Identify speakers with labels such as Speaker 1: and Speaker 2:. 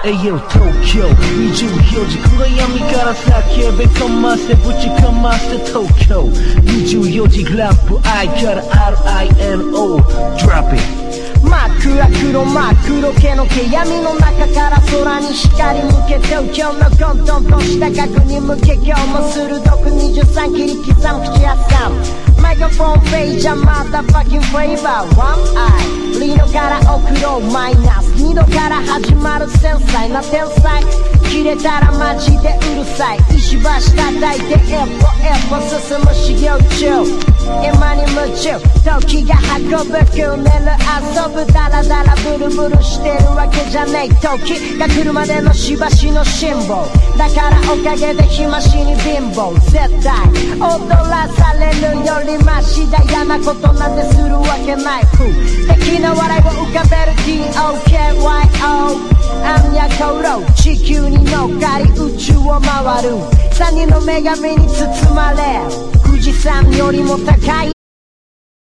Speaker 1: Ayo 東京24時暗闇から叫べかませぶちかませ東京24時ラップ I から RINO Drop it
Speaker 2: 真っ暗黒真っ黒系の毛闇の中から空に光向け東京の混沌とした角に向け今日も鋭く23切り刻む口挟むマイクロフォンフェイジャーマダファッキンフレーバーワンアイリードから送ろうマイナス2度から始まる繊細な天才切れたらマジでうるさい石橋叩いて一歩一歩進む修行中今に夢中時が運ぶくねる遊ぶダラダラブルブルしてるわけじゃねえ時が来るまでのしばしの辛抱だからおかげで暇しに貧乏絶対踊らされるよりマシだ嫌なことなんてするわけない敵の笑いを浮かべる TOKYO アンニャコロ地球に乗っかり宇宙を回る3人の女神に包まれ富士山よりも高い